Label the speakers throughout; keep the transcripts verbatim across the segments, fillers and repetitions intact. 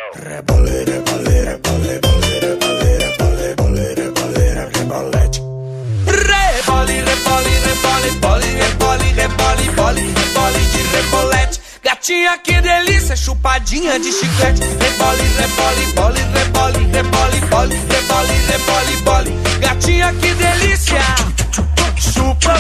Speaker 1: Rebole, rebole, rebole, rebole, rebole, rebole, rebole, rebolete. Rebole, rebole, rebole, rebole, rebole, rebole, rebole, rebole de rebolete. Gatinha, que delícia, chupadinha de chiclete. Rebole, rebole, bole, rebole, rebole, bole, rebole, rebole, bole. Gatinha, que delícia, chupa.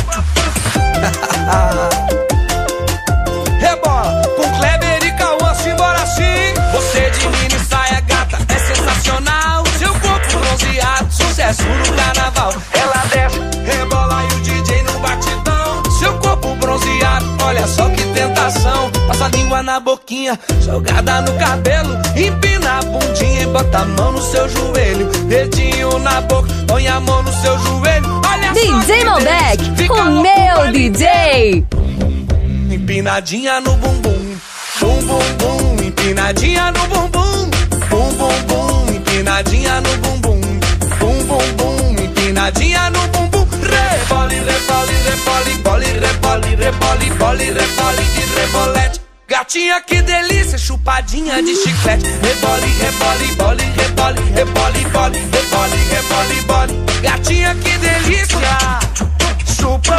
Speaker 1: Rebola, com Kleber e Cauã, simbora assim. Você de mini saia gata, é sensacional. Seu corpo bronzeado, sucesso no carnaval. Ela desce, rebola e o D J no batidão. Seu corpo bronzeado, olha só que tentação. Passa a língua na boquinha, jogada no cabelo. Empina a bundinha e bota a mão no seu joelho. Dedinho na boca, põe a mão no seu joelho. Olha
Speaker 2: D J Malbec, o meu D J.
Speaker 1: Empinadinha no bumbum, bum bum bum. Empinadinha no bumbum, bum bum bum. Empinadinha no bumbum, bum bum bum. Empinadinha no bumbum. Rebole, rebole, rebole, bole, rebole, rebole, bole, rebole de rebolete. Gatinha, que delícia, chupadinha de chiclete. Rebole, rebole, bole, rebole, rebole, bole, rebole, rebole, bole. Gatinha, que delícia, chupa.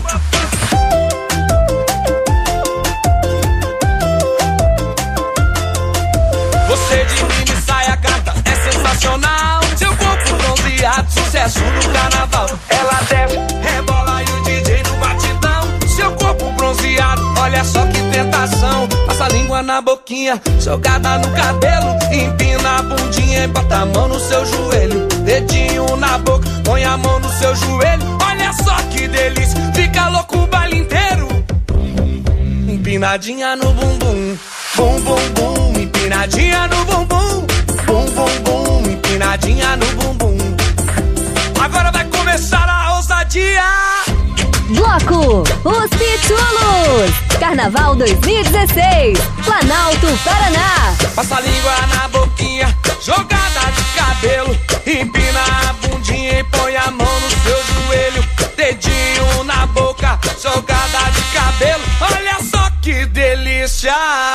Speaker 1: Você de mini saia gata, é sensacional. Seu corpo bronzeado, sucesso no carnaval. Ela desce, rebola e o D J no batidão. Seu corpo bronzeado, olha só que tentação. Passa a língua na boquinha, jogada no cabelo. Empina a bundinha e bota a mão no seu joelho. Dedinho na boca, põe a mão no seu joelho. Olha só que delícia, fica louco o baile inteiro. Empinadinha no bumbum, bum bum bum. Empinadinha no bumbum, bum bum bum. Empinadinha no bumbum. Agora vai começar a ousadia.
Speaker 2: Bloco Os Pitulos, Carnaval dois mil e dezesseis, Planalto, Paraná.
Speaker 1: Passa a língua na boquinha, jogada de cabelo. Empina a bundinha e põe a mão no seu joelho. Dedinho na boca, jogada de cabelo. Olha só que delícia.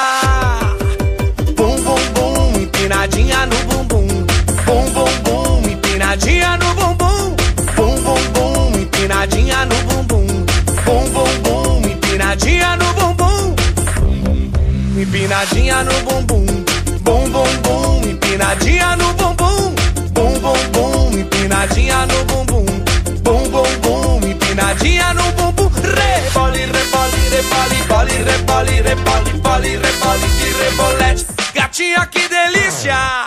Speaker 1: Bum bum bum, empinadinha no bumbum. Bum bum bum, empinadinha no bumbum. Bum bum bum, empinadinha no bumbum. Bum bum bum, empinadinha no bumbum. Empinadinha no bumbum. Bum bum bum, empinadinha no bumbum. Bum bum bum, empinadinha no bumbum. Bum bum bum, empinadinha no bumbum. Rebole, rebole, rebole, bole, rebole, rebole, bole, rebole de rebolete. Gatinha, que delícia!